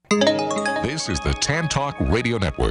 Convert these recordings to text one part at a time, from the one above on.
This is the Tan Talk Radio Network.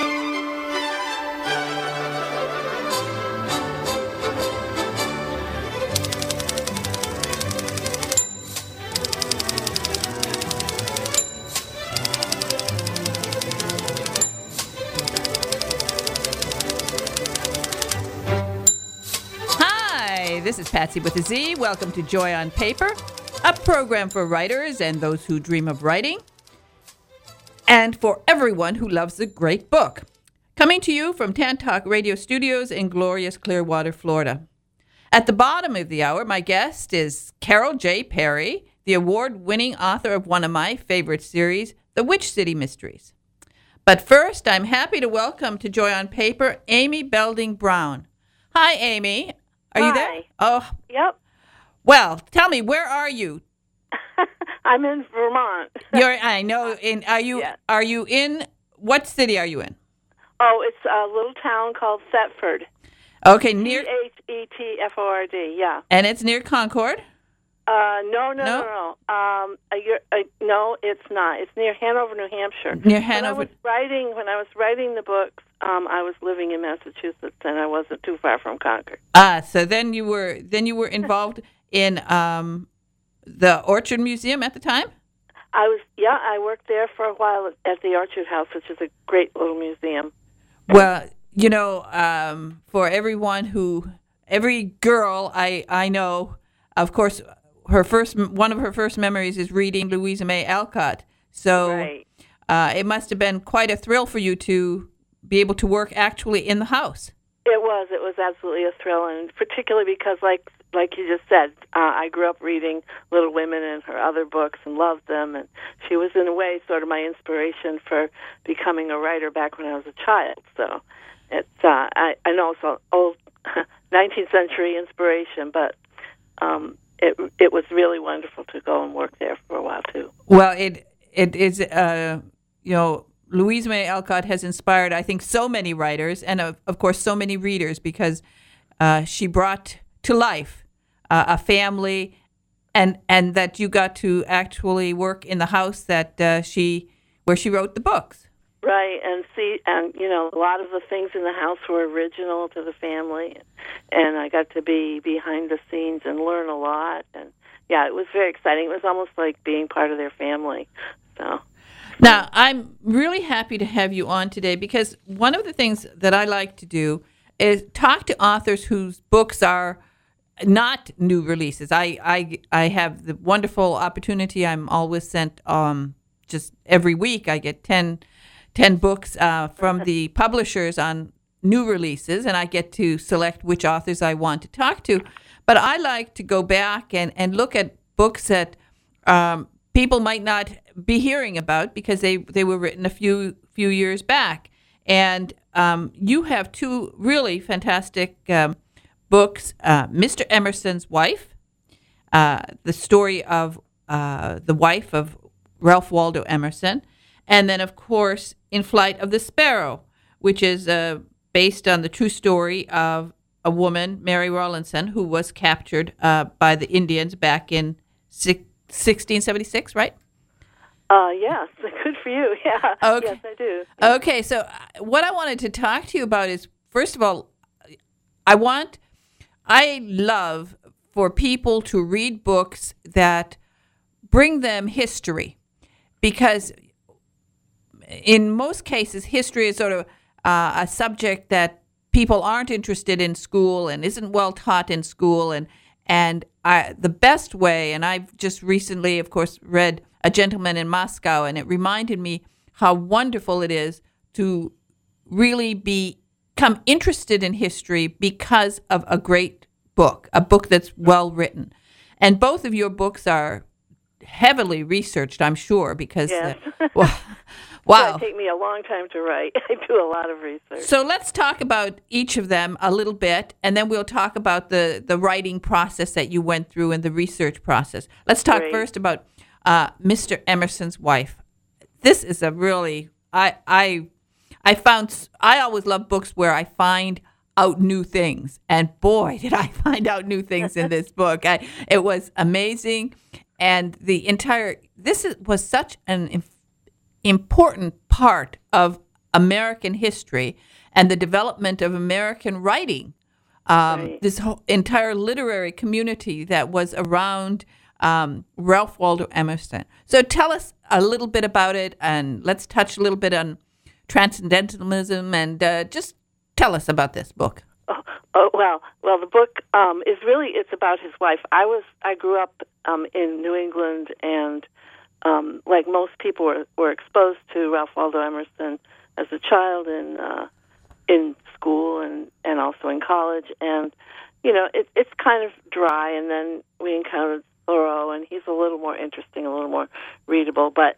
Hi, this is Patsy with a Z. Welcome to Joy on Paper, a program for writers and those who dream of writing, and for everyone who loves a great book. Coming to you from Tan Talk Radio Studios in glorious Clearwater, Florida. At the bottom of the hour, my guest is Carol J. Perry, the award-winning author of one of my favorite series, The Witch City Mysteries. But first, I'm happy to welcome to Joy on Paper, Amy Belding Brown. Hi, Amy. Are you there? Oh, Yep. well, tell me, where are you? I'm in Vermont. I know. Yeah. Are you in, what city are you in? Oh, it's a little town called Thetford. Okay, near, Chetford, yeah. and it's near Concord? No. No, it's not. It's near Hanover, New Hampshire. Near Hanover. When I was writing the books, I was living in Massachusetts, and I wasn't too far from Concord. So then you were involved in the Orchard Museum at the time? I worked there for a while at the Orchard House, which is a great little museum. Well, for every girl I know, of course, one of her first memories is reading Louisa May Alcott. So Right. It must have been quite a thrill for you to be able to work actually in the house. It was absolutely a thrill, and particularly because, like you just said, I grew up reading Little Women and her other books and loved them, and she was in a way sort of my inspiration for becoming a writer back when I was a child. So it's I know it's an old 19th century inspiration, but it was really wonderful to go and work there for a while too. Well, it is Louisa May Alcott has inspired, I think, so many writers and, of course, so many readers because she brought to life a family and that you got to actually work in the house where she wrote the books. Right, and a lot of the things in the house were original to the family, and I got to be behind the scenes and learn a lot, and yeah, it was very exciting. It was almost like being part of their family, so... Now, I'm really happy to have you on today because one of the things that I like to do is talk to authors whose books are not new releases. I have the wonderful opportunity. I'm always sent just every week. I get 10 books from the publishers on new releases, and I get to select which authors I want to talk to. But I like to go back and look at books that people might not be hearing about because they were written a few years back. And you have two really fantastic books, Mr. Emerson's Wife, the story of the wife of Ralph Waldo Emerson, and then, of course, In Flight of the Sparrow, which is based on the true story of a woman, Mary Rawlinson, who was captured by the Indians back in 1676, right? Yes, good for you. Yeah. Okay. Yes, I do. Okay, so what I wanted to talk to you about is, first of all, I love for people to read books that bring them history, because in most cases, history is sort of a subject that people aren't interested in school and isn't well taught in school, and the best way, and I've just recently, of course, read A Gentleman in Moscow, and it reminded me how wonderful it is to really become interested in history because of a great book, a book that's well written. And both of your books are heavily researched, I'm sure, because, Yes. wow. It take me a long time to write. I do a lot of research. So let's talk about each of them a little bit, and then we'll talk about the writing process that you went through and the research process. Let's talk Great. first about Mr. Emerson's Wife. This is a really, I always love books where I find out new things, and boy, did I find out new things in this book. It was amazing, and was such an important part of American history and the development of American writing. Right. This whole entire literary community that was around Ralph Waldo Emerson. So tell us a little bit about it, and let's touch a little bit on transcendentalism, and just tell us about this book. Well, the book is really, it's about his wife. I grew up in New England, and like most people were exposed to Ralph Waldo Emerson as a child in school and also in college, and it's kind of dry. And then we encountered Thoreau, and he's a little more interesting, a little more readable. But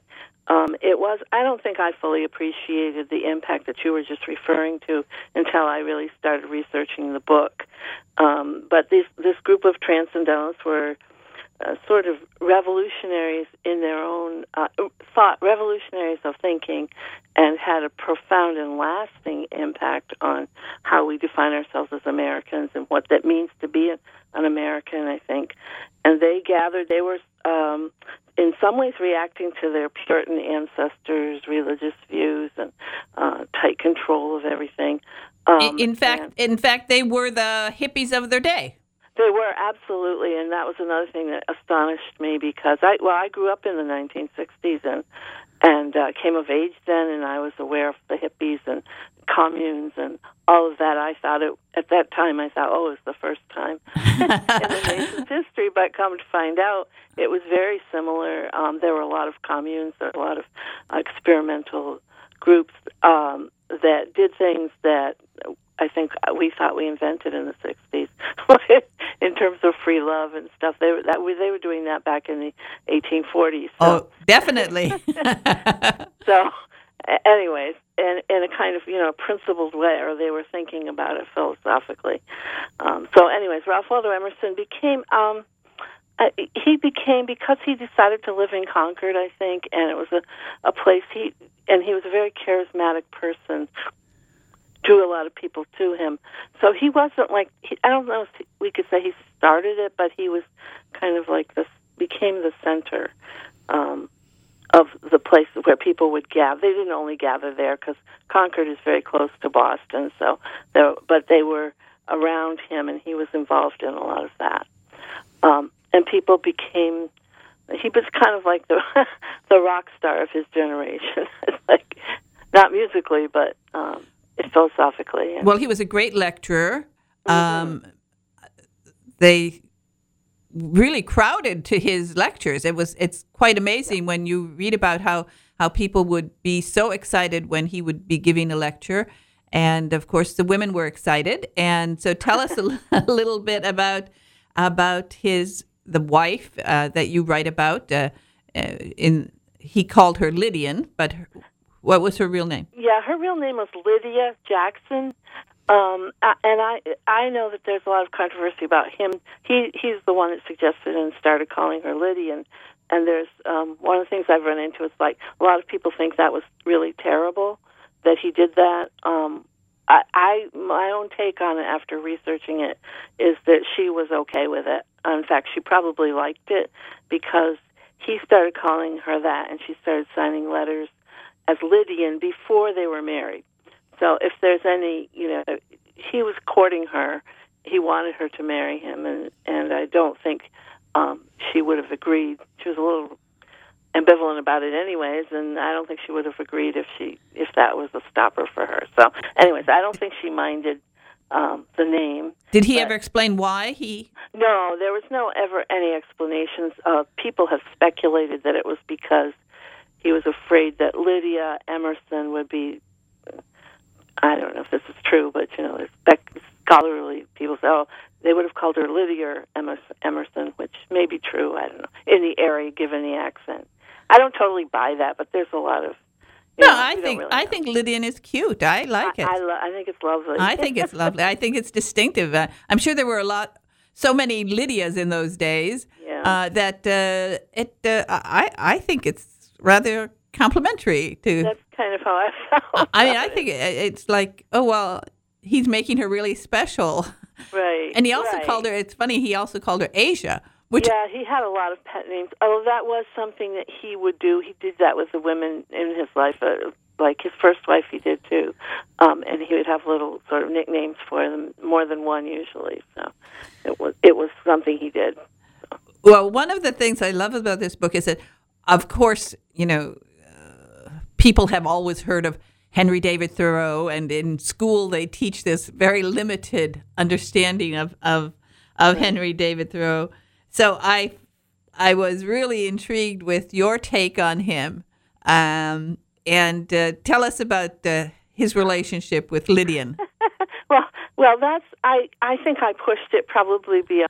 I don't think I fully appreciated the impact that you were just referring to until I really started researching the book. But this group of transcendentalists were sort of revolutionaries in their own revolutionaries of thinking, and had a profound and lasting impact on how we define ourselves as Americans and what that means to be an American, I think. And they were in some ways reacting to their Puritan ancestors' religious views and tight control of everything. In fact, they were the hippies of their day. They were, absolutely, and that was another thing that astonished me, because I grew up in the 1960s and came of age then, and I was aware of the hippies and communes and all of that. At that time, I thought, it was the first time in the nation's history, but come to find out, it was very similar. There were a lot of communes, there were a lot of experimental groups that did things that I think we thought we invented in the 60s in terms of free love and stuff. They were doing that back in the 1840s. So. Oh, definitely. So, anyways, in a kind of principled way, or they were thinking about it philosophically. So, anyways, Ralph Waldo Emerson became because he decided to live in Concord, I think, and it was a place he was a very charismatic person. Drew a lot of people to him. So he wasn't I don't know if we could say he started it, but he was kind of like became the center of the place where people would gather. They didn't only gather there because Concord is very close to Boston, but they were around him, and he was involved in a lot of that. And people he was kind of like the rock star of his generation, not musically, but philosophically. Well, he was a great lecturer. They really crowded to his lectures. It's quite amazing when you read about how people would be so excited when he would be giving a lecture. And of course, the women were excited. And so tell us a little bit about the wife that you write about. He called her Lydian, but what was her real name? Yeah, her real name was Lydia Jackson, and I know that there's a lot of controversy about him. He's the one that suggested and started calling her Lydian, and there's one of the things I've run into is a lot of people think that was really terrible that he did that. My own take on it after researching it is that she was okay with it. In fact, she probably liked it because he started calling her that, and she started signing letters as Lydian before they were married. So if there's any, he was courting her. He wanted her to marry him, and I don't think she would have agreed. She was a little ambivalent about it anyways, and I don't think she would have agreed if that was a stopper for her. So anyways, I don't think she minded the name. Did he ever explain why he... No, there was ever any explanations. People have speculated that it was because he was afraid that Lydia Emerson would be, I don't know if this is true, but, scholarly people say, they would have called her Lydia Emerson, which may be true, I don't know, in the area, given the accent. I don't totally buy that, but there's a lot of... I think Lydian is cute. I like it. I think it's lovely. I think it's lovely. I think it's distinctive. I'm sure there were so many Lydias in those days that I think it's rather complimentary to. That's kind of how I felt. I think it's like, he's making her really special. Right. And he also called her. It's funny. He also called her Asia, Yeah, he had a lot of pet names. Although that was something that he would do. He did that with the women in his life. Like his first wife, he did too. And he would have little sort of nicknames for them, more than one usually. So it was something he did. So. Well, one of the things I love about this book is that, of course, people have always heard of Henry David Thoreau, and in school they teach this very limited understanding of Henry David Thoreau. So I was really intrigued with your take on him, and tell us about his relationship with Lydian. well, that's I think I pushed it probably beyond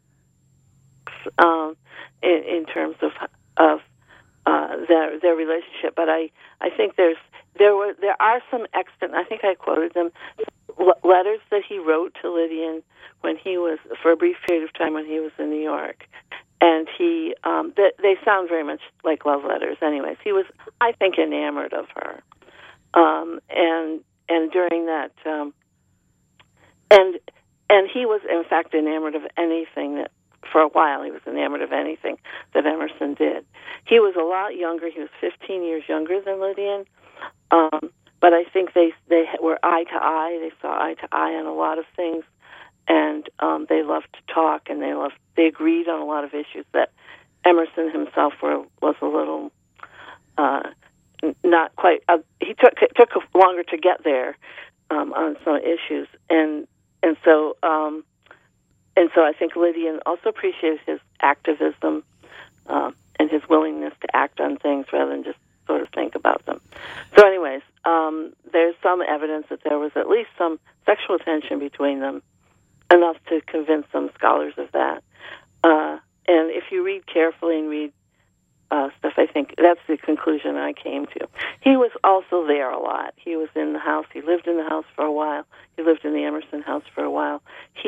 in terms of their relationship, but I think there are some extant. I think I quoted them letters that he wrote to Lydian when he was, for a brief period of time when he was in New York, and they sound very much like love letters. Anyways, he was, I think, enamored of her, and during that, and he was in fact enamored of anything that. For a while, he was enamored of anything that Emerson did. He was a lot younger. He was 15 years younger than Lydian. But I think they were eye to eye. They saw eye to eye on a lot of things, and they loved to talk, and they agreed on a lot of issues that Emerson himself was a little not quite. He took longer to get there on some issues, and so. And so I think Lydian also appreciated his activism and his willingness to act on things rather than just sort of think about them. So anyways, there's some evidence that there was at least some sexual tension between them, enough to convince some scholars of that. And if you read carefully and read stuff, I think that's the conclusion I came to. He was also there a lot. He was in the house. He lived in the house for a while. He lived in the Emerson house for a while.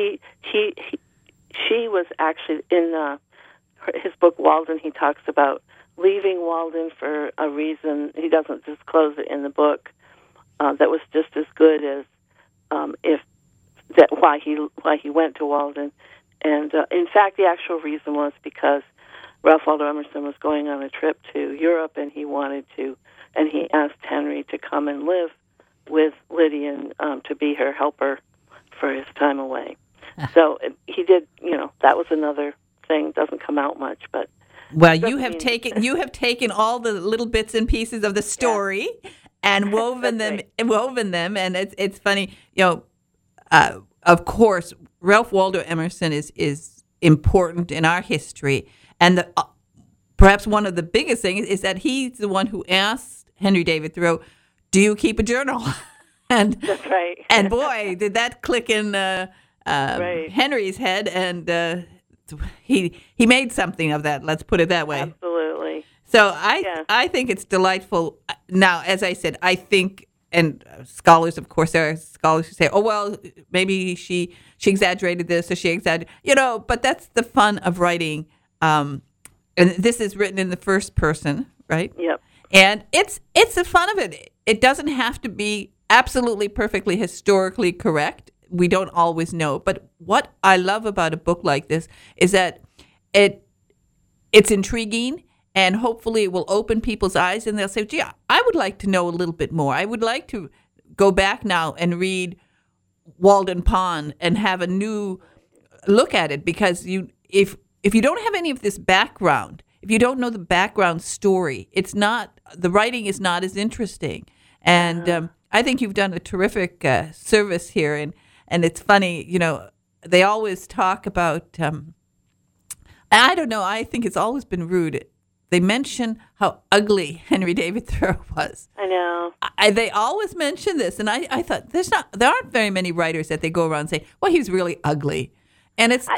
She was actually in his book Walden. He talks about leaving Walden for a reason. He doesn't disclose it in the book. That was just as good as why he went to Walden. And in fact, the actual reason was because Ralph Waldo Emerson was going on a trip to Europe, and he asked Henry to come and live with Lydian to be her helper for his time away. So he did, that was another thing. Doesn't come out much, but well, you have taken all the little bits and pieces of the story and woven them, and it's funny, of course, Ralph Waldo Emerson is important in our history. And perhaps one of the biggest things is that he's the one who asked Henry David Thoreau, "Do you keep a journal?" And that's right. And boy, did that click in right. Henry's head, and he made something of that. Let's put it that way. Absolutely. So I think it's delightful. Now, as I said, I think, and scholars, of course, there are scholars who say, "Oh well, maybe she exaggerated this or she exaggerated," But that's the fun of writing. And this is written in the first person, right? Yep. And it's the fun of it. It doesn't have to be absolutely perfectly historically correct. We don't always know. But what I love about a book like this is that it's intriguing, and hopefully it will open people's eyes, and they'll say, "Gee, I would like to know a little bit more. I would like to go back now and read Walden Pond and have a new look at it," because if you don't have any of this background, if you don't know the background story, the writing is not as interesting. And I think you've done a terrific service here. And it's funny, they always talk about, I don't know, I think it's always been rude. They mention how ugly Henry David Thoreau was. I know. They always mention this. And I thought, there aren't very many writers that they go around and say, well, he's really ugly. And it's...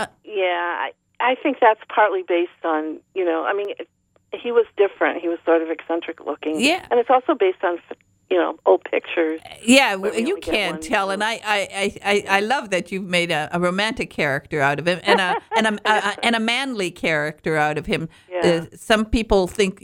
I think that's partly based on, he was different. He was sort of eccentric looking. Yeah. And it's also based on, old pictures. Yeah, you can't tell. And I love that you've made a romantic character out of him and a manly character out of him. Yeah. Some people think,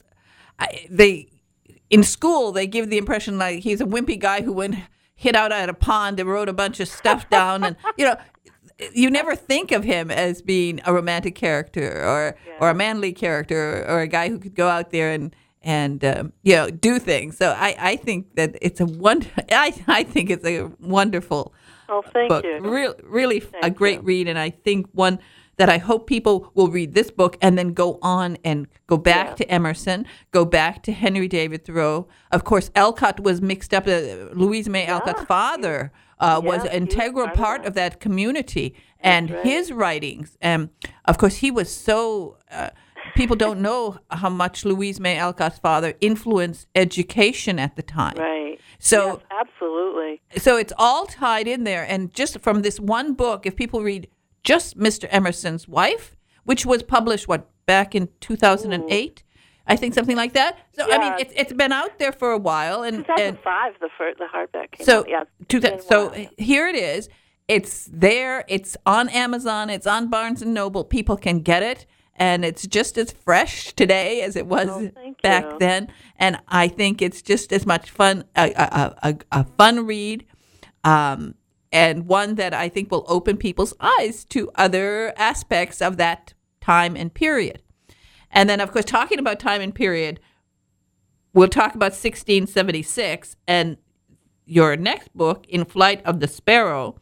in school, they give the impression like he's a wimpy guy who hid out at a pond and wrote a bunch of stuff down. And, you never think of him as being a romantic character or a manly character or a guy who could go out there and do things. So I think that it's I think it's a wonderful thank book. you. Really a great read, and I think one that I hope people will read this book and then go on and go back to Emerson, go back to Henry David Thoreau. Of course, Alcott was mixed up. Louisa May Alcott's father was an integral part of that community, and his writings. Of course, he was so. People don't know how much Louisa May Alcott's father influenced education at the time. Right. So yes, absolutely. So it's all tied in there, and just from this one book, if people read just Mr. Emerson's Wife, which was published back in 2008, I think, something like that. So I mean, it's been out there for a while, and 2005 the hardback came out. Yeah. Here it is. It's there. It's on Amazon. It's on Barnes and Noble. People can get it. And it's just as fresh today as it was back then. And I think it's just as much fun, a fun read, and one that I think will open people's eyes to other aspects of that time and period. And then, of course, talking about time and period, we'll talk about 1676. And your next book, In Flight of the Sparrow,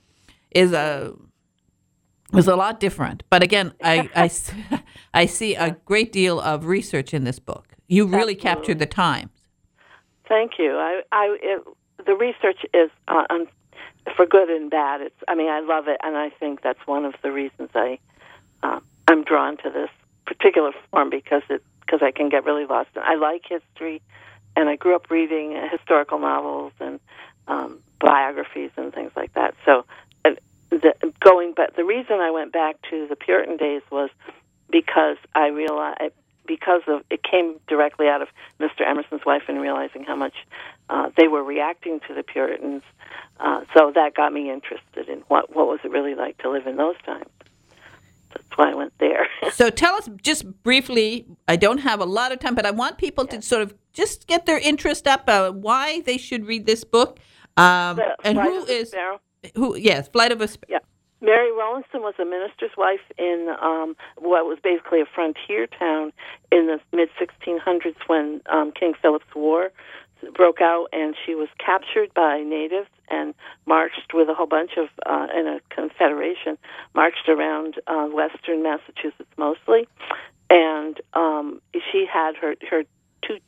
was a lot different. But again, I see a great deal of research in this book. You really captured the times. Thank you. The research is for good and bad. I love it, and I think that's one of the reasons I'm drawn to this particular form because I can get really lost. I like history, and I grew up reading historical novels and biographies and things like that. So. The reason I went back to the Puritan days was because I realized it came directly out of Mr. Emerson's Wife and realizing how much they were reacting to the Puritans. So that got me interested in what was it really like to live in those times. That's why I went there. So tell us just briefly. I don't have a lot of time, but I want people to sort of just get their interest up. Why they should read this book, and who is. Sparrow. Flight of a Sparrow. Yeah. Mary Rowlandson was a minister's wife in what was basically a frontier town in the mid-1600s when King Philip's War broke out, and she was captured by natives and marched with a whole bunch of, in a confederation, marched around western Massachusetts mostly, and she had her three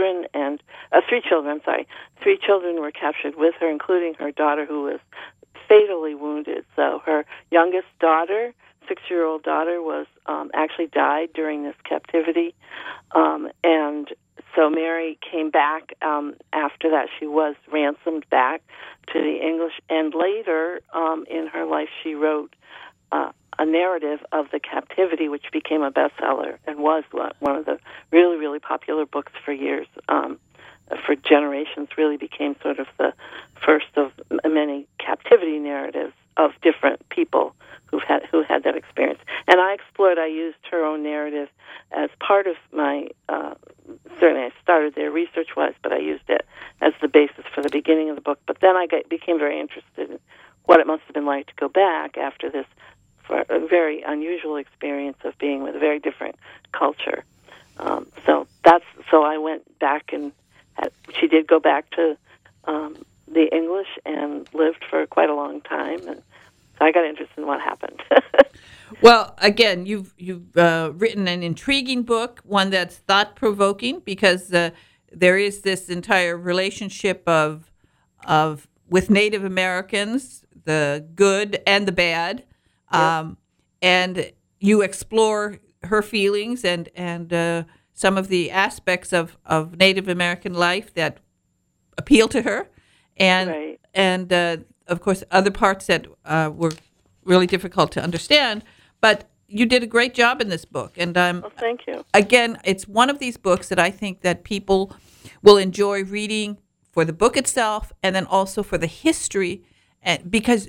children were captured with her, including her daughter, who was fatally wounded. So her youngest daughter, 6-year-old daughter, was actually died during this captivity. And so Mary came back after that. She was ransomed back to the English. And later in her life, she wrote a narrative of the captivity, which became a bestseller and was one of the really, really popular books for years. For generations, really became sort of the first of many captivity narratives of different people who had that experience. And I used her own narrative as part of my, certainly I started there research-wise, but I used it as the basis for the beginning of the book. But then I became very interested in what it must have been like to go back after this for a very unusual experience of being with a very different culture. So I went back and she did go back to the English and lived for quite a long time, and so I got interested in what happened. Well, again, you've written an intriguing book, one that's thought-provoking, because there is this entire relationship of with Native Americans, the good and the bad, and you explore her feelings and some of the aspects of Native American life that appeal to her, and of course other parts that were really difficult to understand. But you did a great job in this book, and thank you. Again, it's one of these books that I think that people will enjoy reading for the book itself, and then also for the history, because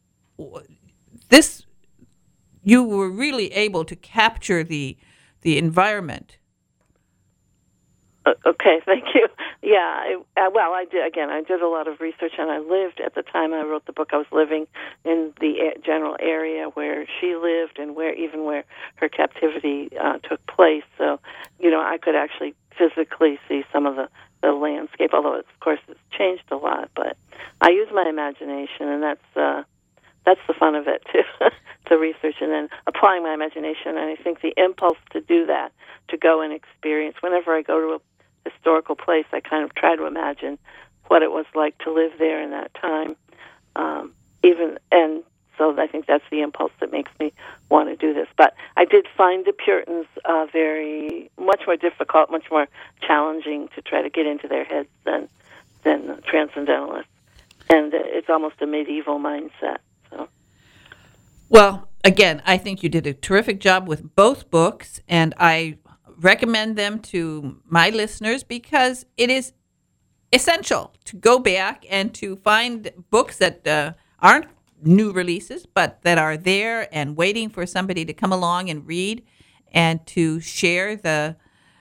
you were really able to capture the environment. Okay, thank you. Yeah, I did. Again, I did a lot of research, and I lived at the time I wrote the book. I was living in the general area where she lived, and where her captivity took place. So, I could actually physically see some of the landscape. Although, of course, it's changed a lot. But I use my imagination, and that's the fun of it too. To research and then applying my imagination. And I think the impulse to do that, to go and experience, whenever I go to a historical place, I kind of try to imagine what it was like to live there in that time. And so I think that's the impulse that makes me want to do this. But I did find the Puritans much more difficult, much more challenging to try to get into their heads than the Transcendentalists. And it's almost a medieval mindset. So. Well, again, I think you did a terrific job with both books, and I recommend them to my listeners because it is essential to go back and to find books that aren't new releases, but that are there and waiting for somebody to come along and read, and to share the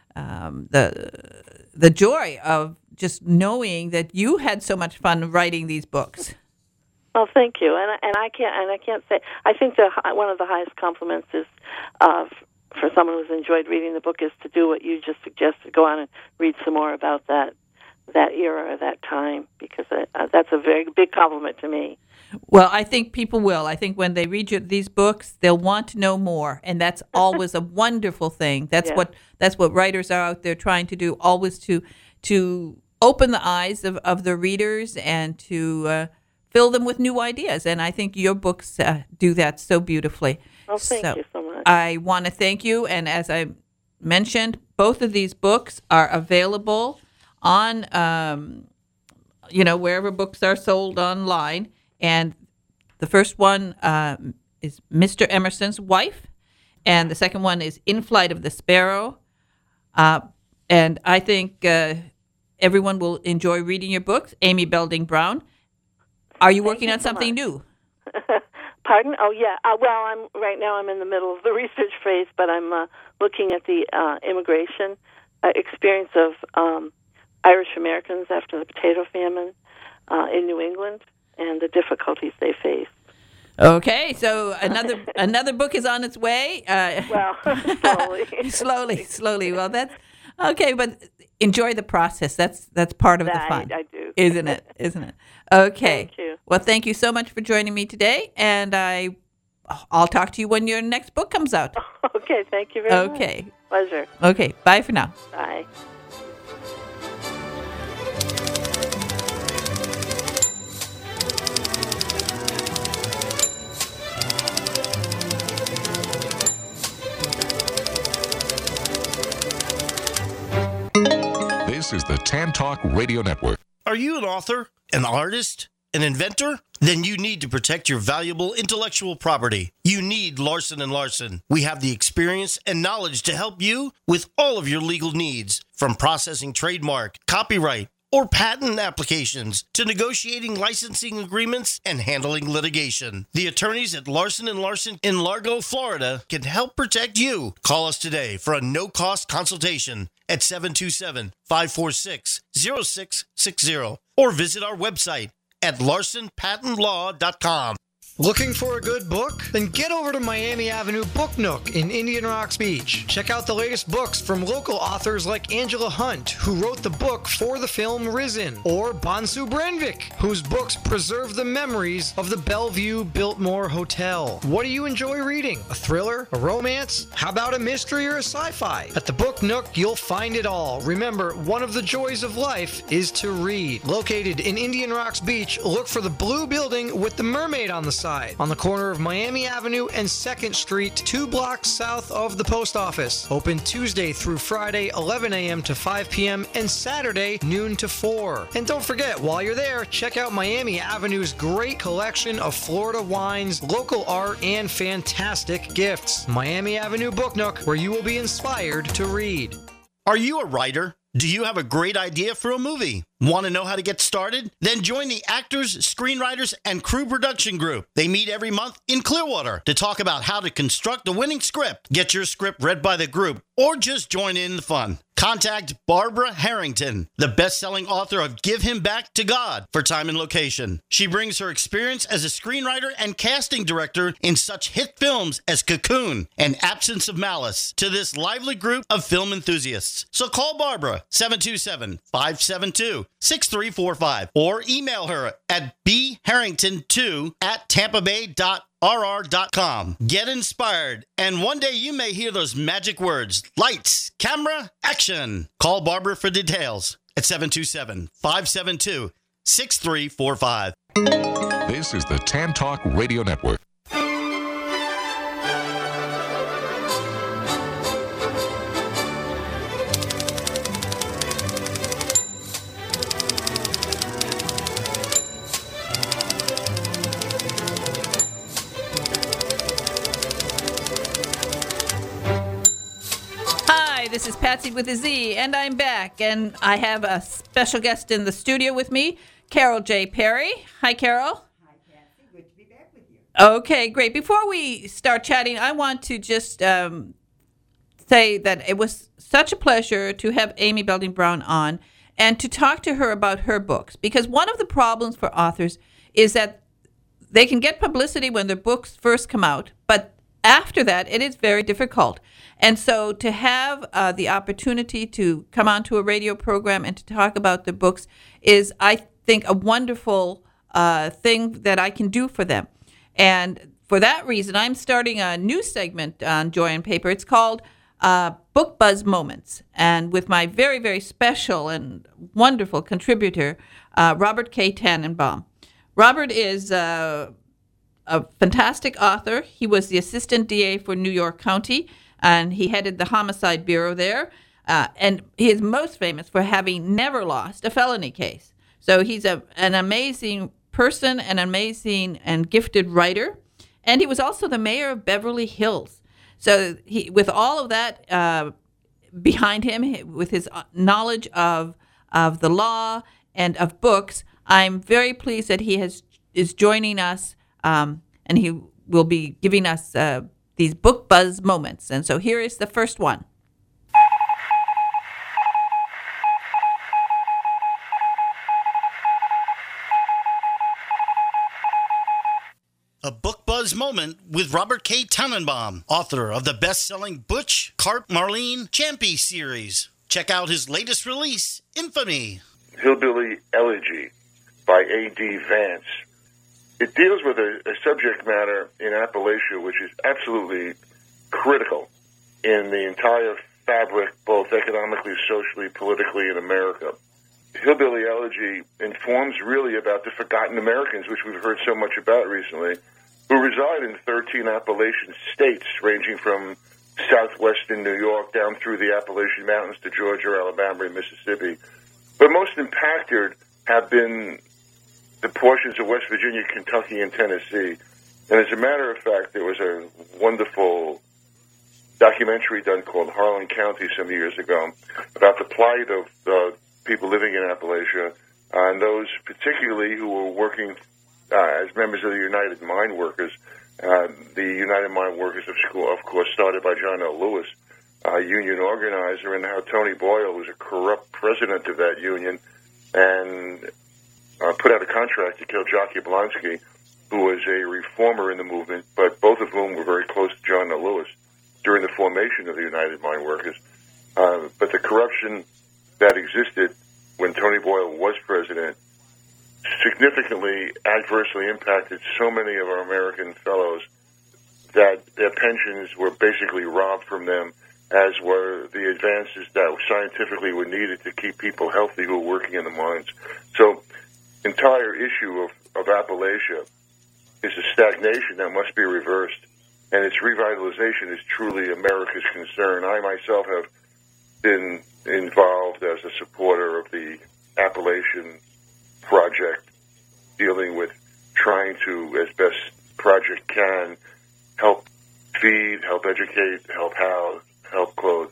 joy of just knowing that you had so much fun writing these books. Well, thank you, and I can't say. I think one of the highest compliments is for someone who's enjoyed reading the book is to do what you just suggested. Go on and read some more about that era or that time, because that's a very big compliment to me. Well, I think people will. I think when they read these books, they'll want to know more, and that's always a wonderful thing. That's what writers are out there trying to do, always to open the eyes of the readers and to fill them with new ideas. And I think your books do that so beautifully. Well, thank you so much. I want to thank you. And as I mentioned, both of these books are available on, wherever books are sold online. And the first one is Mr. Emerson's Wife, and the second one is In Flight of the Sparrow. And I think everyone will enjoy reading your books. Amy Belding Brown, are you working on something new? Pardon? Oh, yeah. Well, I'm in the middle of the research phase, but I'm looking at the immigration experience of Irish Americans after the potato famine in New England and the difficulties they faced. Okay, so another book is on its way. Slowly. Well, that's okay, but enjoy the process. That's part of the fun. I do. Isn't it? Okay. Thank you. Well, thank you so much for joining me today, and I'll talk to you when your next book comes out. Okay, thank you very much. Okay. Pleasure. Okay, bye for now. Bye. This is the Tan Talk Radio Network. Are you an author, an artist, an inventor? Then you need to protect your valuable intellectual property. You need Larson & Larson. We have the experience and knowledge to help you with all of your legal needs, from processing trademark, copyright, or patent applications to negotiating licensing agreements and handling litigation. The attorneys at Larson & Larson in Largo, Florida can help protect you. Call us today for a no-cost consultation at 727-546-0660 or visit our website at larsonpatentlaw.com. Looking for a good book? Then get over to Miami Avenue Book Nook in Indian Rocks Beach. Check out the latest books from local authors like Angela Hunt, who wrote the book for the film Risen, or Bonsu Brenvik, whose books preserve the memories of the Bellevue Biltmore Hotel. What do you enjoy reading? A thriller? A romance? How about a mystery or a sci-fi? At the Book Nook, you'll find it all. Remember, one of the joys of life is to read. Located in Indian Rocks Beach, look for the blue building with the mermaid on the side, on the corner of Miami Avenue and 2nd Street, 2 blocks south of the post office. Open Tuesday through Friday, 11 a.m. to 5 p.m. and Saturday, noon to 4. And don't forget, while you're there, check out Miami Avenue's great collection of Florida wines, local art, and fantastic gifts. Miami Avenue Book Nook, where you will be inspired to read. Are you a writer? Do you have a great idea for a movie? Want to know how to get started? Then join the Actors, Screenwriters, and Crew Production Group. They meet every month in Clearwater to talk about how to construct a winning script. Get your script read by the group or just join in the fun. Contact Barbara Harrington, the best-selling author of Give Him Back to God, for time and location. She brings her experience as a screenwriter and casting director in such hit films as Cocoon and Absence of Malice to this lively group of film enthusiasts. So call Barbara, 727-572-6345, or email her at bharrington2@tampabay.rr.com. Get inspired, and one day you may hear those magic words, lights, camera, action. Call Barbara for details at 727-572-6345. This is the Tan Talk Radio Network. This is Patsy with a Z, and I'm back, and I have a special guest in the studio with me, Carol J. Perry. Hi, Carol. Hi, Patsy. Good to be back with you. Okay, great. Before we start chatting, I want to just say that it was such a pleasure to have Amy Belding Brown on and to talk to her about her books, because one of the problems for authors is that they can get publicity when their books first come out, but after that, it is very difficult. And so to have the opportunity to come onto a radio program and to talk about the books is, I think, a wonderful thing that I can do for them. And for that reason, I'm starting a new segment on Joy and Paper. It's called Book Buzz Moments, and with my very, very special and wonderful contributor, Robert K. Tannenbaum. Robert is a fantastic author. He was the assistant DA for New York County, and he headed the homicide bureau there. And he is most famous for having never lost a felony case. So he's an amazing person, an amazing and gifted writer. And he was also the mayor of Beverly Hills. So he, with all of that behind him, with his knowledge of the law and of books, I'm very pleased that he is joining us. And he will be giving us these book buzz moments. And so here is the first one. A Book Buzz Moment with Robert K. Tannenbaum, author of the best-selling Butch, Cart, Marlene, Champy series. Check out his latest release, Infamy. Hillbilly Elegy by A.D. Vance. It deals with a subject matter in Appalachia which is absolutely critical in the entire fabric, both economically, socially, politically, in America. Hillbilly Elegy informs really about the forgotten Americans, which we've heard so much about recently, who reside in 13 Appalachian states, ranging from southwestern New York down through the Appalachian Mountains to Georgia, Alabama, and Mississippi. But most impacted have been the portions of West Virginia, Kentucky, and Tennessee. And as a matter of fact, there was a wonderful documentary done called Harlan County some years ago about the plight of people living in Appalachia, and those particularly who were working as members of the United Mine Workers. The United Mine Workers of course, started by John L. Lewis, a union organizer, and how Tony Boyle was a corrupt president of that union and put out a contract to kill Jockey Blonsky, who was a reformer in the movement, but both of whom were very close to John L. Lewis during the formation of the United Mine Workers. But the corruption that existed when Tony Boyle was president significantly adversely impacted so many of our American fellows that their pensions were basically robbed from them, as were the advances that scientifically were needed to keep people healthy who were working in the mines. So entire issue of Appalachia is a stagnation that must be reversed, and its revitalization is truly America's concern. I myself have been involved as a supporter of the Appalachian Project, dealing with trying to, as best Project can, help feed, help educate, help house, help clothe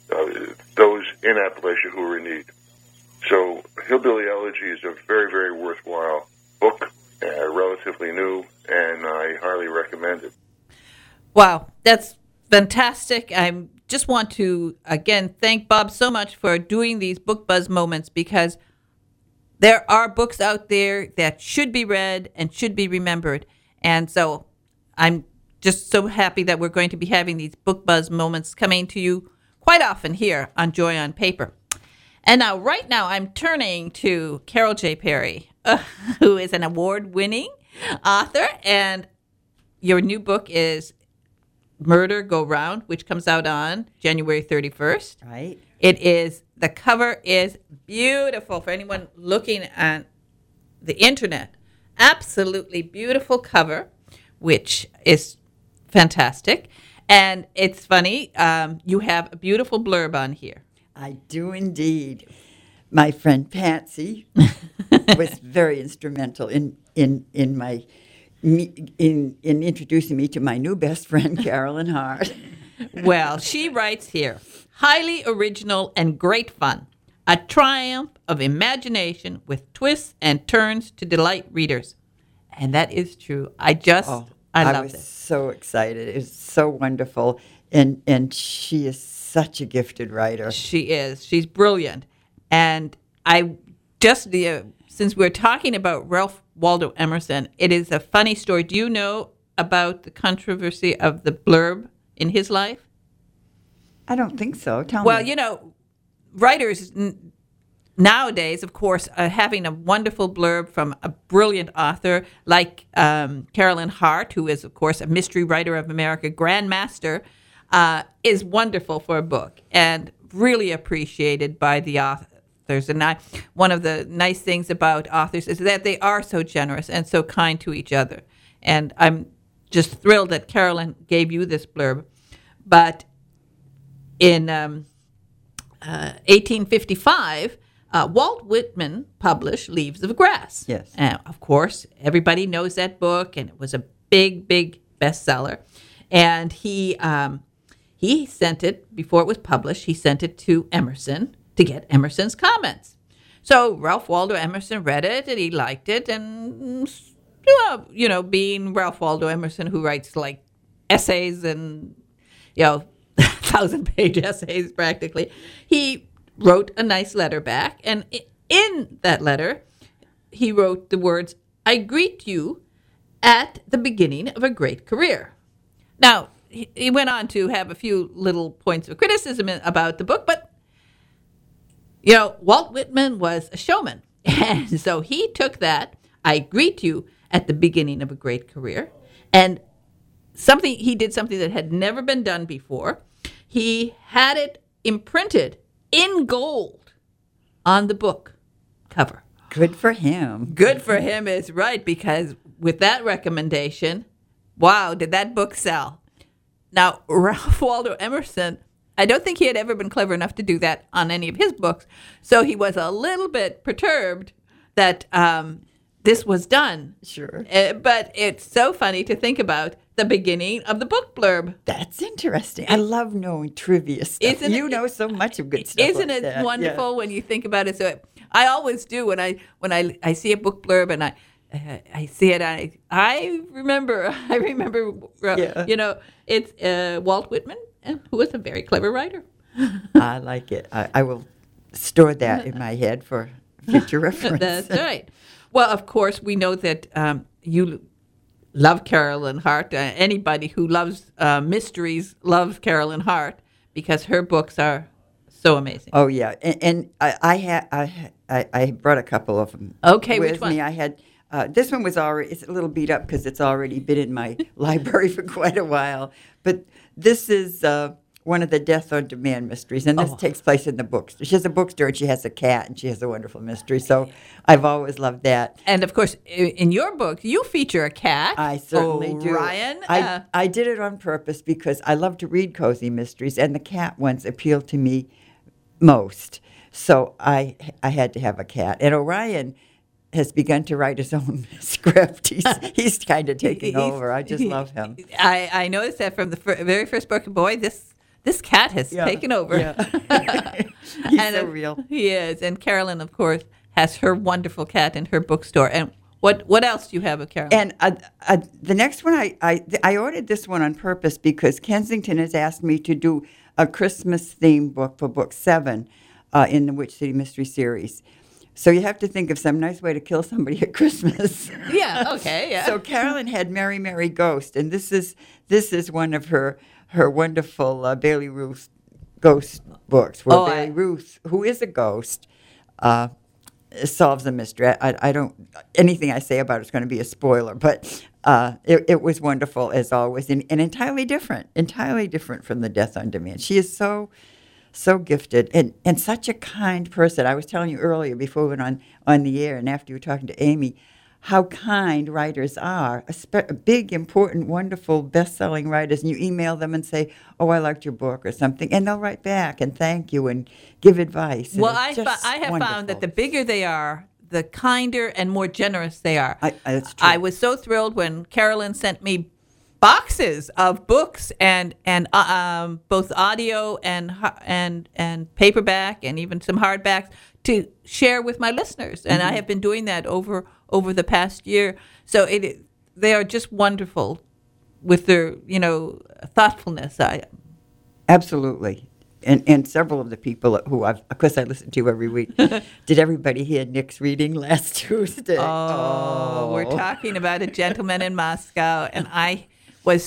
those in Appalachia who are in need. So Hillbilly Elegy is a very, very worthwhile book, relatively new, and I highly recommend it. Wow, that's fantastic. I'm just want to, again, thank Bob so much for doing these Book Buzz moments, because there are books out there that should be read and should be remembered. And so I'm just so happy that we're going to be having these Book Buzz moments coming to you quite often here on Joy on Paper. And now, right now, I'm turning to Carol J. Perry, who is an award-winning author. And your new book is Murder Go Round, which comes out on January 31st. Right. The cover is beautiful for anyone looking at the internet. Absolutely beautiful cover, which is fantastic. And it's funny, you have a beautiful blurb on here. I do indeed. My friend Patsy was very instrumental in introducing me to my new best friend, Carolyn Hart. Well, she writes here, highly original and great fun. A triumph of imagination with twists and turns to delight readers. And that is true. I loved was it. So excited. It was so wonderful. And she is such a gifted writer. She is. She's brilliant. And I just, since we're talking about Ralph Waldo Emerson, it is a funny story. Do you know about the controversy of the blurb in his life? I don't think so. Tell Well, me. Writers nowadays, of course, having a wonderful blurb from a brilliant author like Carolyn Hart, who is, of course, a mystery writer of America, grandmaster, is wonderful for a book and really appreciated by the authors. And one of the nice things about authors is that they are so generous and so kind to each other. And I'm just thrilled that Carolyn gave you this blurb. But in 1855, Walt Whitman published Leaves of Grass. Yes. Of course, everybody knows that book, and it was a big, big bestseller. And he sent it, before it was published, he sent it to Emerson to get Emerson's comments. So Ralph Waldo Emerson read it, and he liked it, and, being Ralph Waldo Emerson, who writes, like, essays and, 1,000-page essays practically, he wrote a nice letter back. And in that letter, he wrote the words, "I greet you at the beginning of a great career." Now, he went on to have a few little points of criticism about the book, but, Walt Whitman was a showman. And so he took that, "I greet you at the beginning of a great career," and he did something that had never been done before. He had it imprinted in gold on the book cover. Good for him. Good for him is right, because with that recommendation, wow, did that book sell. Now, Ralph Waldo Emerson, I don't think he had ever been clever enough to do that on any of his books, so he was a little bit perturbed that this was done. Sure. But it's so funny to think about the beginning of the book blurb. That's interesting. I love knowing trivia stuff. You know so much of good stuff. Isn't like it that. wonderful when you think about it? So I always do when I see a book blurb and I see it. I remember. It's Walt Whitman, who was a very clever writer. I like it. I will store that in my head for future reference. That's right. Well, of course, we know that you love Carolyn Hart. Anybody who loves mysteries loves Carolyn Hart, because her books are so amazing. Oh yeah, and I brought a couple of them. Okay, with which one? me. I had this one was already, it's a little beat up because it's already been in my library for quite a while. But this is one of the Death on Demand mysteries, and this takes place in the bookstore. She has a bookstore, and she has a cat, and she has a wonderful mystery. So I've always loved that. And of course, in your book, you feature a cat. I certainly do. Ryan. I did it on purpose because I love to read cozy mysteries, and the cat ones appeal to me most. So I had to have a cat. And Orion has begun to write his own script. He's kind of taking over. I just love him. I noticed that from the very first book. Boy, this cat has taken over. Yeah. He's so real. He is. And Carolyn, of course, has her wonderful cat in her bookstore. And what else do you have of Carolyn? And the next one, I ordered this one on purpose because Kensington has asked me to do a Christmas theme book for book 7 in the Witch City Mystery Series. So you have to think of some nice way to kill somebody at Christmas. Yeah, okay, yeah. So Carolyn had Mary, Mary Ghost, and this is one of her wonderful Bailey Ruth ghost books, where Bailey Ruth, who is a ghost, solves a mystery. I don't, anything I say about it's going to be a spoiler, but it was wonderful as always, and entirely different from the Death on Demand. She is so gifted and such a kind person. I was telling you earlier before we went on the air and after you were talking to Amy, how kind writers are, big, important, wonderful, best-selling writers, and you email them and say, oh, I liked your book or something, and they'll write back and thank you and give advice. Well, I have found that the bigger they are, the kinder and more generous they are. That's true. I was so thrilled when Carolyn sent me boxes of books and both audio and paperback and even some hardbacks to share with my listeners, and I have been doing that over the past year. So they are just wonderful with their thoughtfulness. Absolutely. And several of the people who of course I listen to every week. Did everybody hear Nick's reading last Tuesday? Oh, we're talking about A Gentleman in Moscow, and I was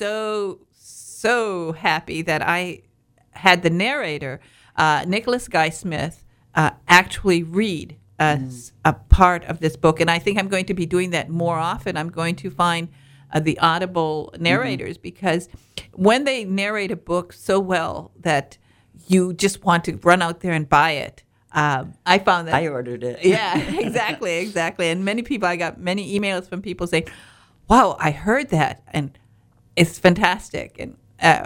so happy that I had the narrator, Nicholas Guy Smith, actually read a part of this book, and I think I'm going to be doing that more often. I'm going to find the Audible narrators because when they narrate a book so well that you just want to run out there and buy it. I found that I ordered it. Yeah, exactly. And many people, I got many emails from people saying, "Wow, I heard that, and it's fantastic." And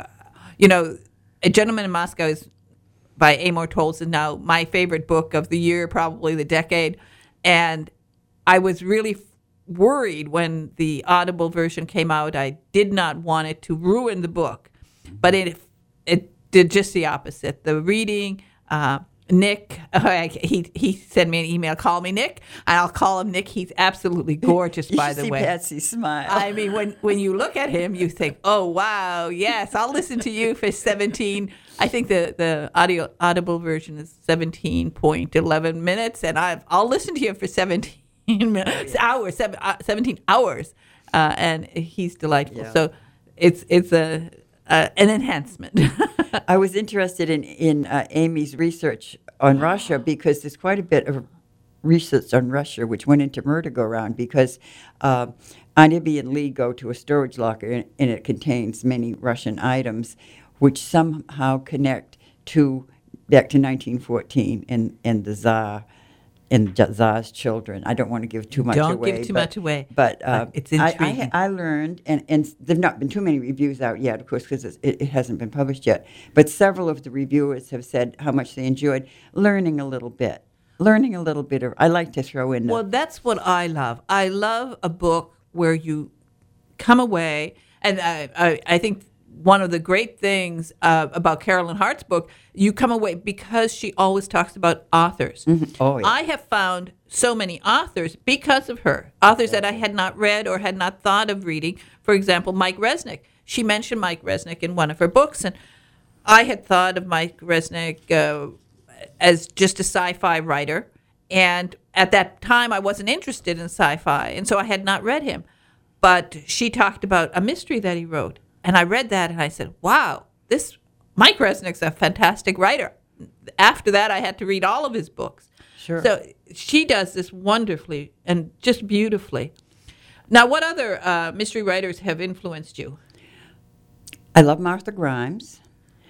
A Gentleman in Moscow is by Amor Towles is now my favorite book of the year, probably the decade. And I was really worried when the Audible version came out. I did not want it to ruin the book, but it did just the opposite. The reading, Nick, he sent me an email, call me Nick, and I'll call him Nick. He's absolutely gorgeous, by the way. Patsy smile. I mean, when you look at him, you think, oh, wow, yes, I'll listen to you for 17. I think the Audible version is 17.11 minutes, and I'll listen to you for 17 minutes, hours, 17 hours, and he's delightful. Yeah. So it's an enhancement. I was interested in Amy's research on Russia because there's quite a bit of research on Russia which went into Murder Go Round because Anibie and Lee go to a storage locker and it contains many Russian items which somehow connect back to 1914 and the Tsar and the Tsar's children. I don't want to give too much away. Don't give too much away. But it's intriguing. I learned, and there have not been too many reviews out yet, of course, because it hasn't been published yet, but several of the reviewers have said how much they enjoyed learning a little bit. I like to throw in Well, that's what I love. I love a book where you come away, and I think one of the great things about Carolyn Hart's book, you come away because she always talks about authors. Mm-hmm. Oh, yeah. I have found so many authors because of her, authors that I had not read or had not thought of reading. For example, Mike Resnick. She mentioned Mike Resnick in one of her books, and I had thought of Mike Resnick as just a sci-fi writer, and at that time I wasn't interested in sci-fi, and so I had not read him. But she talked about a mystery that he wrote. And I read that and I said, wow, this Mike Resnick's a fantastic writer. After that, I had to read all of his books. Sure. So she does this wonderfully and just beautifully. Now, what other mystery writers have influenced you? I love Martha Grimes.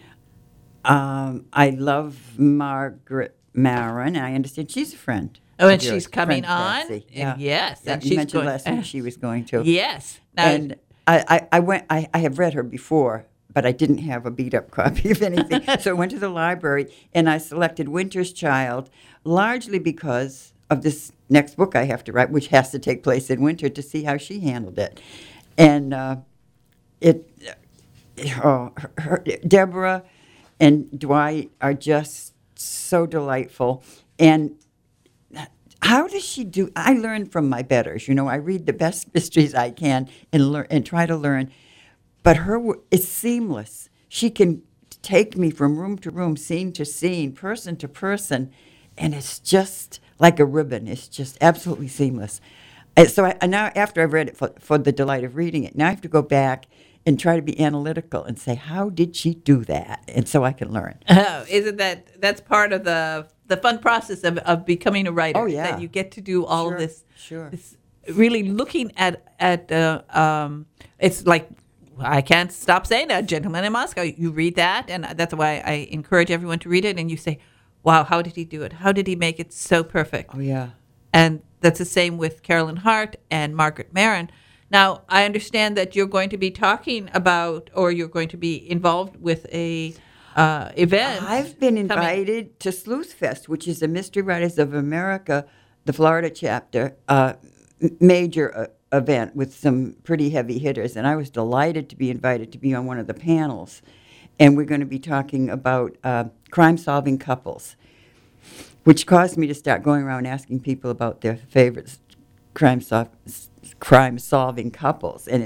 I love Margaret Maron. I understand she's a friend. Oh, and she's coming on? Yeah. Yes. Yeah, and you mentioned last week she was going to. Yes. Now, and I have read her before, but I didn't have a beat-up copy of anything. So I went to the library, and I selected Winter's Child, largely because of this next book I have to write, which has to take place in winter, to see how she handled it. And Deborah and Dwight are just so delightful. And how does she do? I learn from my betters. I read the best mysteries I can and try to learn. But her it's seamless. She can just take me from room to room, scene to scene, person to person, and it's just like a ribbon. It's just absolutely seamless. And now, after I've read it for the delight of reading it, now I have to go back and try to be analytical and say, how did she do that? And so I can learn. Isn't that's part of the fun process of becoming a writer? Oh, yeah. That you get to do all Sure, of this. sure. This really looking at it's like, I can't stop saying that, Gentleman in Moscow. You read that, and that's why I encourage everyone to read it, and you say, wow, how did he do it? How did he make it so perfect? Oh, yeah. And that's the same with Carolyn Hart and Margaret Maron. Now, I understand that you're going to be talking about, or you're going to be involved with a event. I've been coming. invited to Sleuth Fest, which is the Mystery Writers of America, the Florida chapter, major event with some pretty heavy hitters. And I was delighted to be invited to be on one of the panels. And we're going to be talking about crime-solving couples, which caused me to start going around asking people about their favorite crime-solving couples. And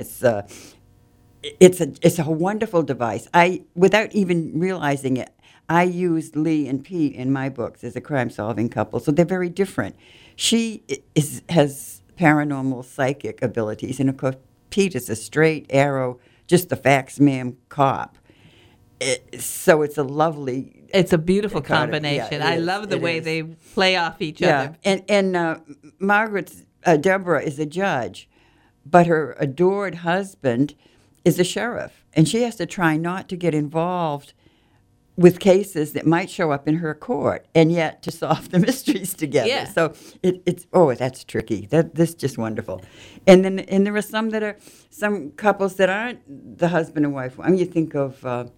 it's a wonderful device. Without even realizing it, I used Lee and Pete in my books as a crime-solving couple, so they're very different. She has paranormal psychic abilities, and of course, Pete is a straight arrow, just the facts ma'am cop. So it's a lovely... It's a beautiful dichotomy. combination. Yeah, I love the way is. they play off each other. And Margaret's, Deborah is a judge, but her adored husband is a sheriff, and she has to try not to get involved with cases that might show up in her court, and yet to solve the mysteries together. Yeah. So that's tricky. This is just wonderful. And there are some couples that aren't the husband and wife. I mean, you think of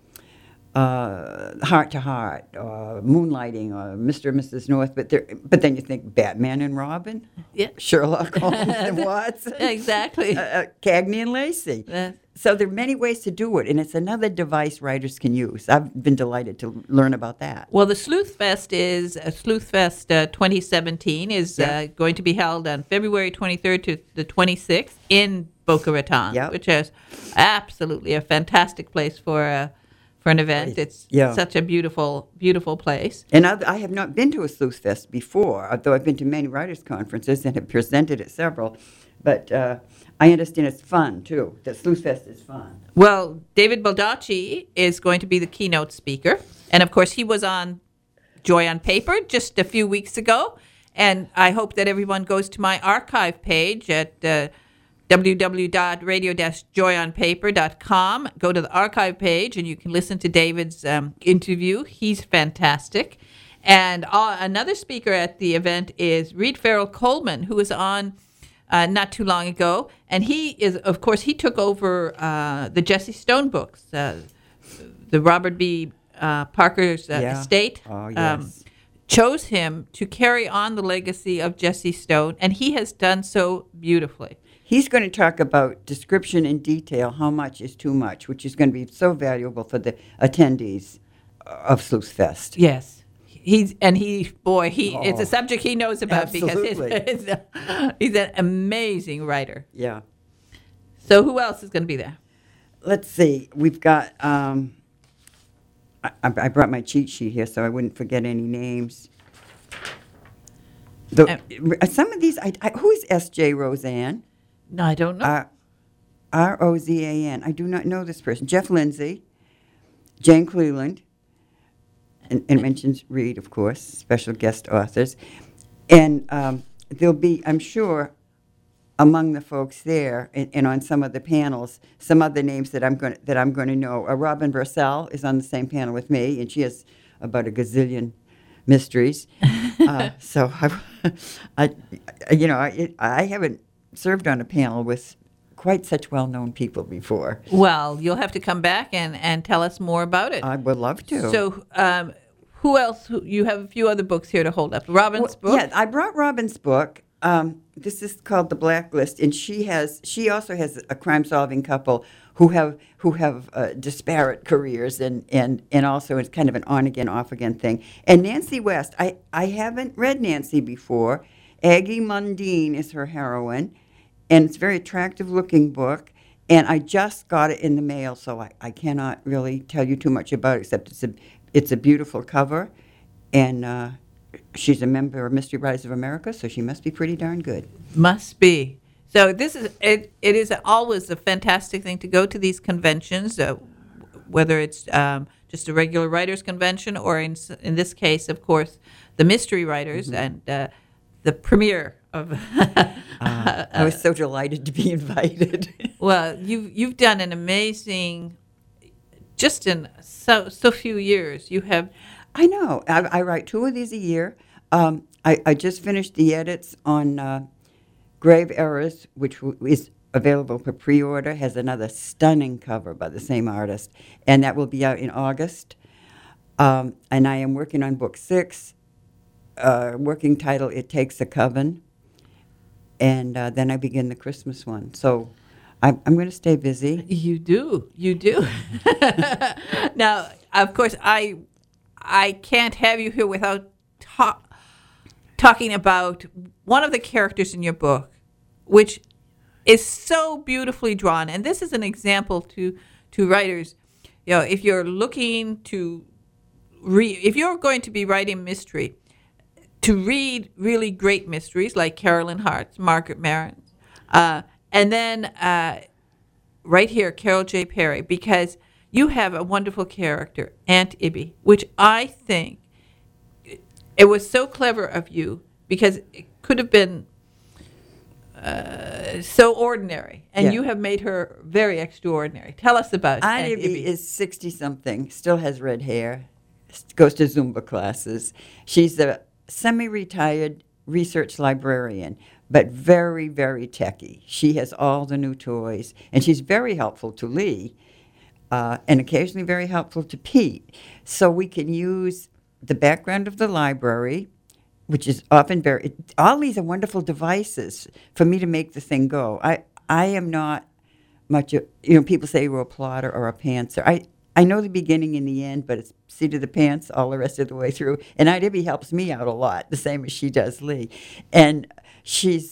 Heart to Heart, or Moonlighting, or Mr. and Mrs. North, but then you think Batman and Robin, Yeah. Sherlock Holmes and Watson, Exactly. Cagney and Lacey. So there are many ways to do it, and it's another device writers can use. I've been delighted to learn about that. Well, the Sleuth Fest is Sleuth Fest 2017 is going to be held on February 23rd to the 26th in Boca Raton, Yep. which is absolutely a fantastic place for an event. It's such a beautiful, beautiful place. And I have not been to a Sleuth Fest before, although I've been to many writers' conferences and have presented at several. But I understand it's fun, too. The Sleuth Fest is fun. Well, David Baldacci is going to be the keynote speaker. And, of course, he was on Joy on Paper just a few weeks ago. And I hope that everyone goes to my archive page at www.radio-joyonpaper.com. Go to the archive page, and you can listen to David's interview. He's fantastic. And another speaker at the event is Reed Farrell Coleman, who was on not too long ago. And he took over the Jesse Stone books, the Robert B. Parker's estate. Oh, yes. Chose him to carry on the legacy of Jesse Stone, and he has done so beautifully. He's going to talk about description in detail, how much is too much, which is going to be so valuable for the attendees of Sleuth Fest. Yes. It's a subject he knows about absolutely. because he's an amazing writer. Yeah. So who else is going to be there? Let's see. We've got, I brought my cheat sheet here so I wouldn't forget any names. Some of these, who is S.J. Roseanne? No, I don't know. R-O-Z-A-N. I do not know this person. Jeff Lindsay, Jane Cleland, and mentions Reed, of course, special guest authors. And there'll be, I'm sure, among the folks there and on some of the panels, some other names that I'm going to know. Robin Bursell is on the same panel with me, and she has about a gazillion mysteries. So I haven't served on a panel with quite such well-known people before. Well, you'll have to come back and tell us more about it. I would love to. So who else? You have a few other books here to hold up. Robin's book? Yeah, I brought Robin's book. This is called The Blacklist, and she also has a crime-solving couple who have disparate careers, and also it's kind of an on-again, off-again thing. And Nancy West, I haven't read Nancy before. Aggie Mundine is her heroine, and it's a very attractive-looking book. And I just got it in the mail, so I cannot really tell you too much about it, except it's a beautiful cover, and she's a member of Mystery Writers of America, so she must be pretty darn good. Must be. So this is it. It is always a fantastic thing to go to these conventions, whether it's just a regular writers convention or in this case, of course, the Mystery Writers and the premiere of. I was so delighted to be invited. Well, you've done an amazing, just in so few years. You have. I know. I write 2 of these a year. I just finished the edits on Grave Errors, which is available for pre-order, has another stunning cover by the same artist, and that will be out in August. And I am working on book 6, working title, It Takes a Coven, and then I begin the Christmas one. So I'm going to stay busy. You do. Now, of course, I can't have you here without talking about one of the characters in your book, which is so beautifully drawn. And this is an example to writers. If you're looking to if you're going to be writing mystery, to read really great mysteries like Carolyn Hart's, Margaret Maron's, and then right here, Carol J. Perry, because you have a wonderful character, Aunt Ibby, which I think it was so clever of you because it could have been so ordinary, and you have made her very extraordinary. Tell us about Aunt Ibby. Is 60-something, still has red hair, goes to Zumba classes. She's a semi-retired research librarian, but very, very techy. She has all the new toys, and she's very helpful to Lee, and occasionally very helpful to Pete. So we can use the background of the library, which is often all these are wonderful devices for me to make the thing go. I am not much people say you're a plotter or a pantser. I know the beginning and the end, but it's seat of the pants all the rest of the way through. And Aunt Ibby helps me out a lot, the same as she does Lee. And she's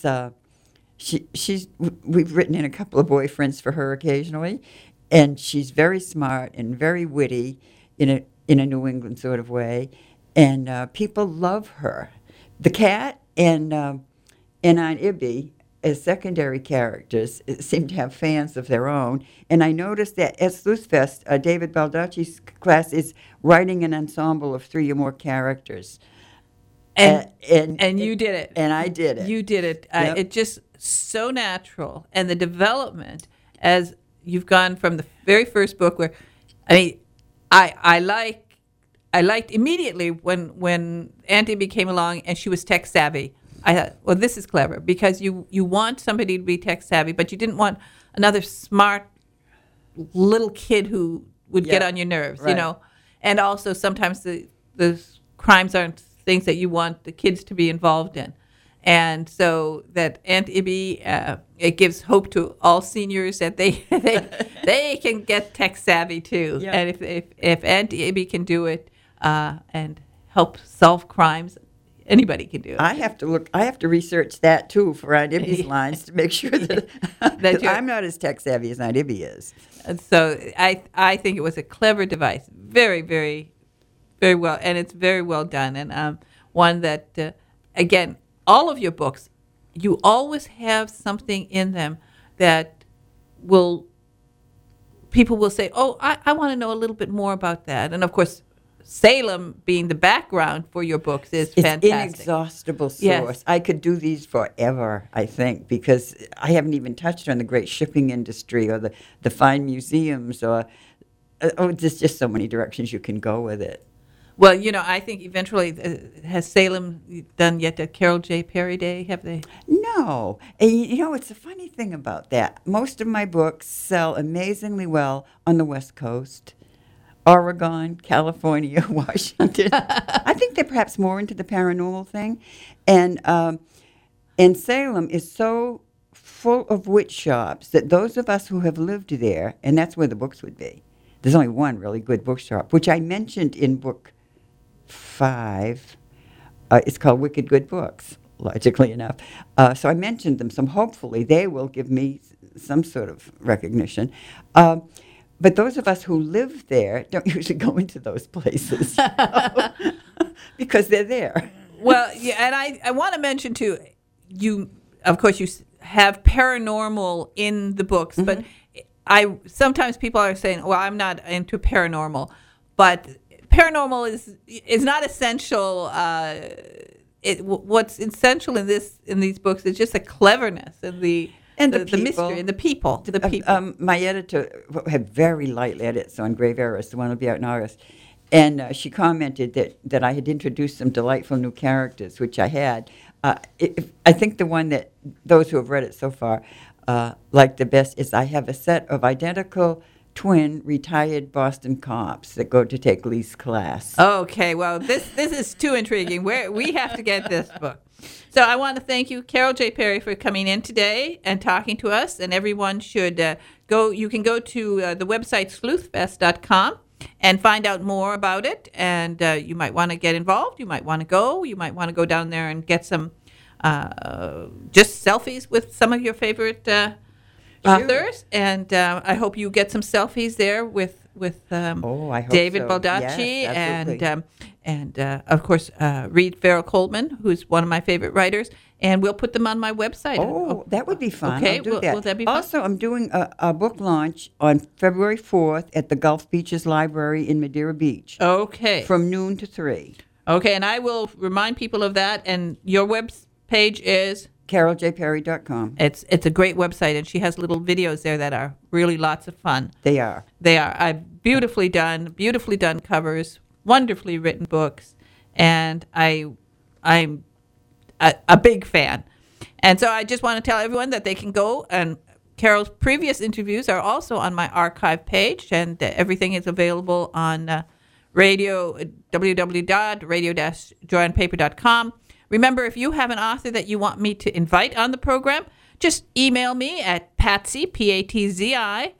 we've written in a couple of boyfriends for her occasionally, and she's very smart and very witty in a New England sort of way, and people love her. The cat and Aunt Ibby, as secondary characters, seem to have fans of their own. And I noticed that at Sleuthfest, David Baldacci's class is writing an ensemble of 3 or more characters. And you did it. And I did it. You did it. Yep. It's just so natural. And the development, as you've gone from the very first book where, I liked immediately when Aunt Ibby came along and she was tech savvy. I thought, well, this is clever because you want somebody to be tech savvy, but you didn't want another smart little kid who would get on your nerves, right. And also sometimes the crimes aren't things that you want the kids to be involved in. And so that Aunt Ibby, it gives hope to all seniors that they can get tech savvy too. Yeah. And if Aunt Ibby can do it and help solve crimes, anybody can do it. I have to research that too for Aunt Ibby's lines to make sure that I'm not as tech savvy as Aunt Ibby is. And so I think it was a clever device, very, very, very well, and it's very well done, and one that again, all of your books, you always have something in them that people will say, oh, I want to know a little bit more about that, and of course. Salem being the background for your books is fantastic. It's inexhaustible source. Yes. I could do these forever, I think, because I haven't even touched on the great shipping industry or the fine museums or there's just so many directions you can go with it. Well, I think eventually, has Salem done yet a Carol J. Perry Day? Have they? No. And it's a funny thing about that. Most of my books sell amazingly well on the West Coast. Oregon, California, Washington. I think they're perhaps more into the paranormal thing. And Salem is so full of witch shops that those of us who have lived there, and that's where the books would be. There's only one really good bookshop, which I mentioned in book 5. It's called Wicked Good Books, logically enough. So I mentioned them. So hopefully they will give me some sort of recognition. But those of us who live there don't usually go into those places because they're there. Well, yeah, and I want to mention too, you, of course, you have paranormal in the books, but sometimes people are saying, well, I'm not into paranormal, but paranormal is not essential. What's essential in these books is just the cleverness and the mystery and the people. My editor had very light edits on Grave Eris, the one will be out in August, and she commented that I had introduced some delightful new characters, which I had. I think the one that those who have read it so far like the best is I have a set of identical twin retired Boston cops that go to take Lee's class. Okay, well, this is too intriguing. We have to get this book. So I want to thank you, Carol J. Perry, for coming in today and talking to us. And everyone should go. You can go to the website sleuthfest.com and find out more about it. And you might want to get involved. You might want to go. You might want to go down there and get some just selfies with some of your favorite authors. And I hope you get some selfies there with I hope David so. Baldacci Yes, and of course Reed Farrell Coleman, who's one of my favorite writers, and we'll put them on my website. Oh, that would be fun. Okay, I'll do that. Will that be fun? Also, I'm doing a book launch on February 4th at the Gulf Beaches Library in Madeira Beach. Okay. From noon to 3. Okay, and I will remind people of that. And your web page is? CarolJPerry.com. It's a great website, and she has little videos there that are really lots of fun. They are. Beautifully done covers, wonderfully written books, and I'm a big fan. And so I just want to tell everyone that they can go, and Carol's previous interviews are also on my archive page, and everything is available on www.joannepaper.com. Remember, if you have an author that you want me to invite on the program, just email me at Patsy, P-A-T-Z-I.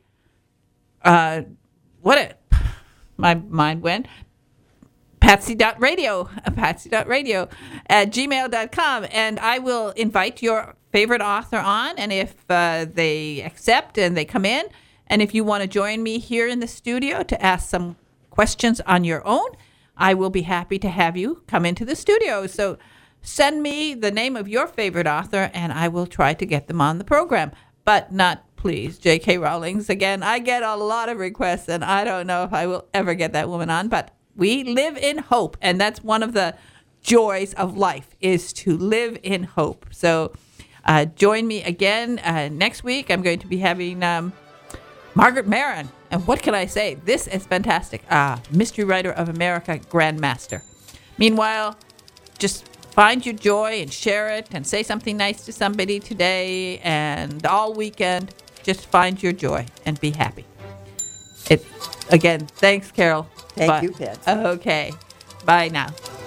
My mind went. Patsy.radio at gmail.com. And I will invite your favorite author on. And if they accept and they come in, and if you want to join me here in the studio to ask some questions on your own, I will be happy to have you come into the studio. So send me the name of your favorite author, and I will try to get them on the program. But not, please, J.K. Rowling's. Again, I get a lot of requests, and I don't know if I will ever get that woman on. But we live in hope, and that's one of the joys of life, is to live in hope. So join me again next week. I'm going to be having Margaret Maron. And what can I say? This is fantastic. Mystery Writer of America Grandmaster. Meanwhile, just find your joy and share it and say something nice to somebody today and all weekend. Just find your joy and be happy. Again, thanks, Carol. Thank you, Pat. Okay. Bye now.